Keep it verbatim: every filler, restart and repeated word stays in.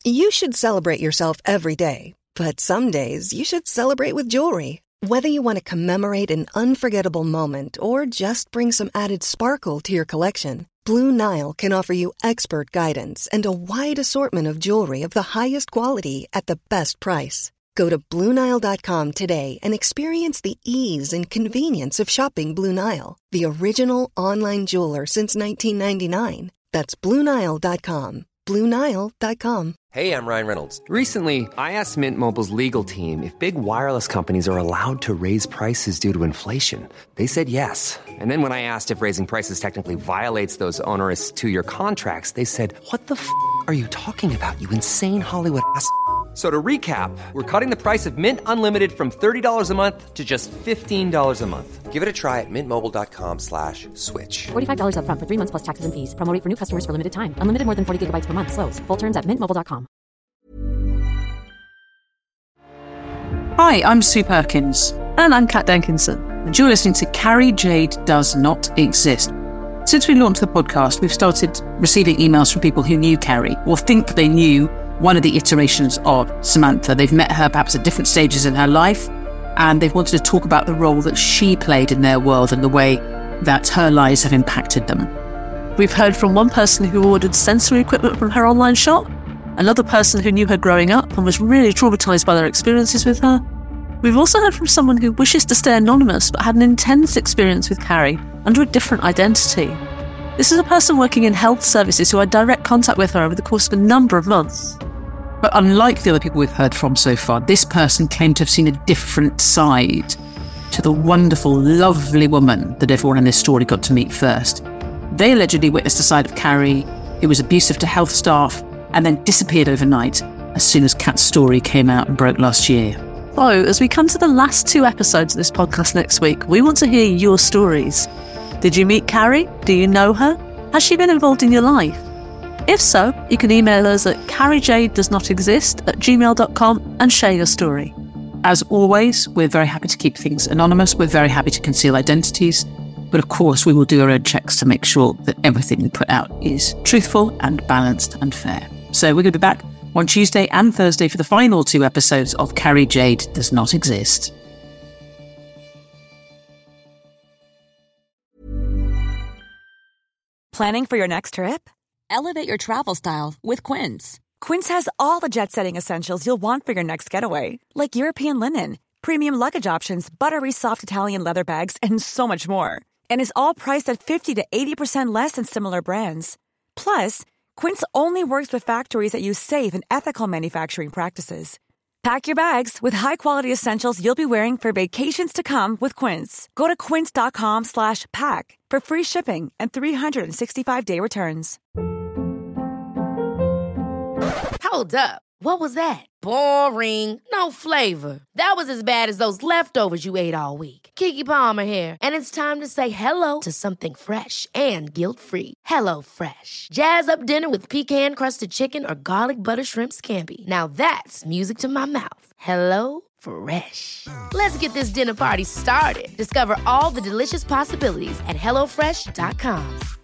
You should celebrate yourself every day, but some days you should celebrate with jewelry. Whether you want to commemorate an unforgettable moment or just bring some added sparkle to your collection, Blue Nile can offer you expert guidance and a wide assortment of jewelry of the highest quality at the best price. Go to Blue Nile dot com today and experience the ease and convenience of shopping Blue Nile, the original online jeweler since nineteen ninety-nine. That's Blue Nile dot com. Blue Nile dot com. Hey, I'm Ryan Reynolds. Recently, I asked Mint Mobile's legal team if big wireless companies are allowed to raise prices due to inflation. They said yes. And then when I asked if raising prices technically violates those onerous two-year contracts, they said, what the f*** are you talking about, you insane Hollywood ass f- So to recap, we're cutting the price of Mint Unlimited from thirty dollars a month to just fifteen dollars a month. Give it a try at mintmobile.com slash switch. forty-five dollars up front for three months plus taxes and fees. Promo rate for new customers for limited time. Unlimited more than forty gigabytes per month. Slows full terms at mint mobile dot com. Hi, I'm Sue Perkins. And I'm Kat Denkinson. And you're listening to Carrie Jade Does Not Exist. Since we launched the podcast, we've started receiving emails from people who knew Carrie or think they knew one of the iterations of Samantha. They've met her perhaps at different stages in her life, and they've wanted to talk about the role that she played in their world and the way that her lives have impacted them. We've heard from one person who ordered sensory equipment from her online shop, another person who knew her growing up and was really traumatised by their experiences with her. We've also heard from someone who wishes to stay anonymous but had an intense experience with Carrie under a different identity. This is a person working in health services who had direct contact with her over the course of a number of months. But unlike the other people we've heard from so far, this person claimed to have seen a different side to the wonderful, lovely woman that everyone in this story got to meet first. They allegedly witnessed a side of Carrie who was abusive to health staff and then disappeared overnight as soon as Kat's story came out and broke last year. So, as we come to the last two episodes of this podcast next week, we want to hear your stories. Did you meet Carrie? Do you know her? Has she been involved in your life? If so, you can email us at carriejadedoesnotexist at gmail dot com and share your story. As always, we're very happy to keep things anonymous. We're very happy to conceal identities. But of course, we will do our own checks to make sure that everything we put out is truthful and balanced and fair. So we're going to be back on Tuesday and Thursday for the final two episodes of Carrie Jade Does Not Exist. Planning for your next trip? Elevate your travel style with Quince. Quince has all the jet-setting essentials you'll want for your next getaway, like European linen, premium luggage options, buttery soft Italian leather bags, and so much more. And is all priced at fifty to eighty percent less than similar brands. Plus, Quince only works with factories that use safe and ethical manufacturing practices. Pack your bags with high-quality essentials you'll be wearing for vacations to come with Quince. Go to quince.com slash pack for free shipping and three sixty-five day returns. Hold up. What was that? Boring. No flavor. That was as bad as those leftovers you ate all week. Keke Palmer here, and it's time to say hello to something fresh and guilt-free. Hello Fresh. Jazz up dinner with pecan-crusted chicken or garlic butter shrimp scampi. Now that's music to my mouth. Hello Fresh. Let's get this dinner party started. Discover all the delicious possibilities at hello fresh dot com.